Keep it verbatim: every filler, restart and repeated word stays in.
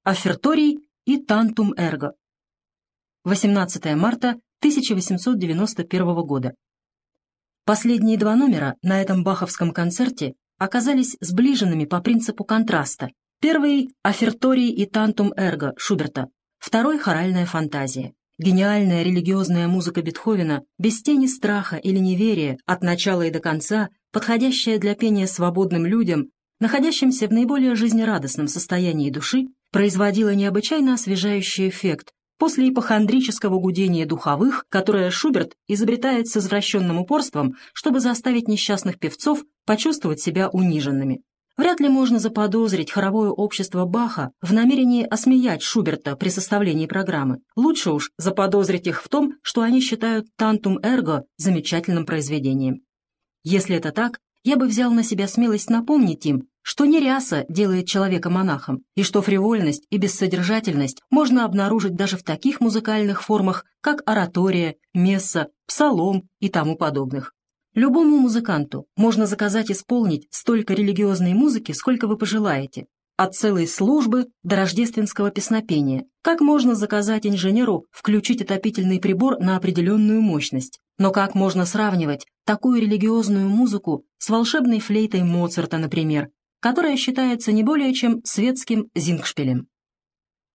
Оферторий и Тантум эрго. восемнадцатое марта тысяча восемьсот девяносто первого года. Последние два номера на этом баховском концерте оказались сближенными по принципу контраста. Первый — Оферторий и Тантум эрго Шуберта, второй — Хоральная фантазия. Гениальная религиозная музыка Бетховена, без тени страха или неверия, от начала и до конца, подходящая для пения свободным людям, находящимся в наиболее жизнерадостном состоянии души, производила необычайно освежающий эффект после ипохондрического гудения духовых, которое Шуберт изобретает с извращенным упорством, чтобы заставить несчастных певцов почувствовать себя униженными. Вряд ли можно заподозрить хоровое общество Баха в намерении осмеять Шуберта при составлении программы. Лучше уж заподозрить их в том, что они считают «Тантум эрго» замечательным произведением. Если это так, я бы взял на себя смелость напомнить им, что не ряса делает человека монахом, и что фривольность и бессодержательность можно обнаружить даже в таких музыкальных формах, как оратория, месса, псалом и тому подобных. Любому музыканту можно заказать исполнить столько религиозной музыки, сколько вы пожелаете, от целой службы до рождественского песнопения. Как можно заказать инженеру включить отопительный прибор на определенную мощность? Но как можно сравнивать такую религиозную музыку с волшебной флейтой Моцарта, например, которая считается не более чем светским зингшпилем?